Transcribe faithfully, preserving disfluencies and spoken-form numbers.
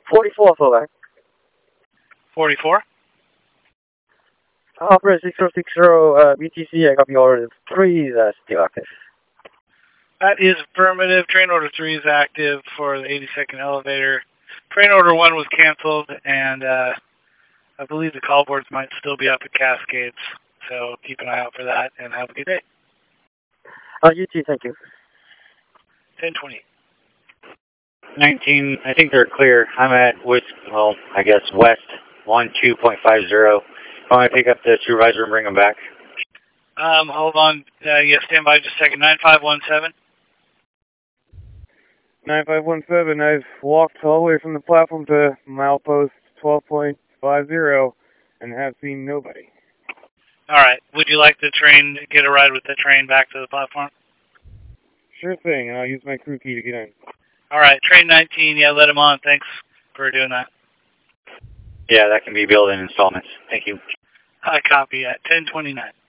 forty-four, fullback. forty-four? Operator six zero six zero, uh, B T C, I copy order three, uh, still active. That is affirmative. Train order three is active for the eighty-second elevator. Train order one was canceled, and uh, I believe the call boards might still be up at Cascades. So keep an eye out for that, and have a good day. Uh, you too, thank you. ten twenty. nineteen, I think they're clear. I'm at, West, well, I guess west one two point five zero. I want to pick up the supervisor and bring him back. Um, hold on. Uh, yeah, stand by just a second. nine five one seven. nine five one seven, I've walked all the way from the platform to milepost twelve point five zero and have seen nobody. All right. Would you like the train, get a ride with the train back to the platform? Sure thing, and I'll use my crew key to get in. All right. Train nineteen, yeah, let him on. Thanks for doing that. Yeah, that can be billed in installments. Thank you. I copy at ten twenty-nine.